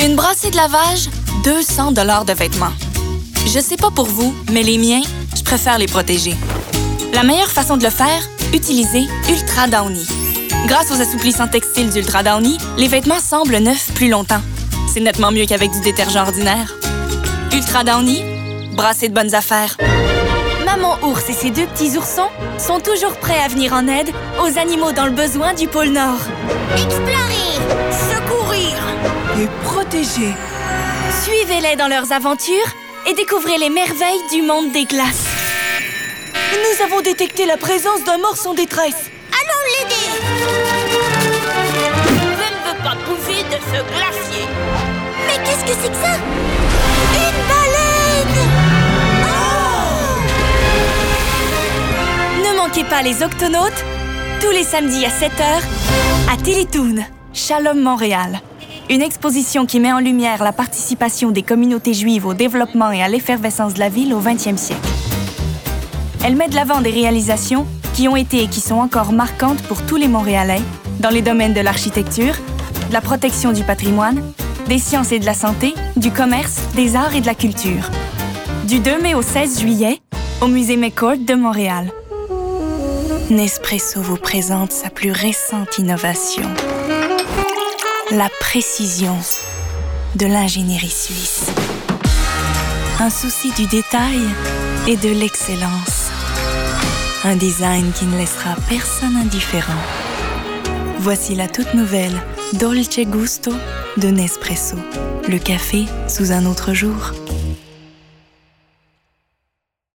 Une brassée de lavage, 200 $ de vêtements. Je sais pas pour vous, mais les miens, je préfère les protéger. La meilleure façon de le faire, utiliser Ultra Downy. Grâce aux assouplissants textiles d'Ultra Downy, les vêtements semblent neufs plus longtemps. C'est nettement mieux qu'avec du détergent ordinaire. Ultra Downy, brassée de bonnes affaires. Maman ours et ses 2 petits oursons sont toujours prêts à venir en aide aux animaux dans le besoin du pôle Nord. Explorer, secourir et protéger. Suivez-les dans leurs aventures et découvrez les merveilles du monde des glaces. Nous avons détecté la présence d'un morse en détresse. Allons l'aider. Je ne veux pas bouffer de ce glacier. Mais qu'est-ce que c'est que ça? Une baleine! Ne manquez pas les Octonautes, tous les samedis à 7h, à Télétoon, Shalom Montréal. Une exposition qui met en lumière la participation des communautés juives au développement et à l'effervescence de la ville au 20e siècle. Elle met de l'avant des réalisations qui ont été et qui sont encore marquantes pour tous les Montréalais dans les domaines de l'architecture, de la protection du patrimoine, des sciences et de la santé, du commerce, des arts et de la culture. Du 2 mai au 16 juillet, au Musée McCourt de Montréal. Nespresso vous présente sa plus récente innovation. La précision de l'ingénierie suisse. Un souci du détail et de l'excellence. Un design qui ne laissera personne indifférent. Voici la toute nouvelle Dolce Gusto de Nespresso. Le café sous un autre jour.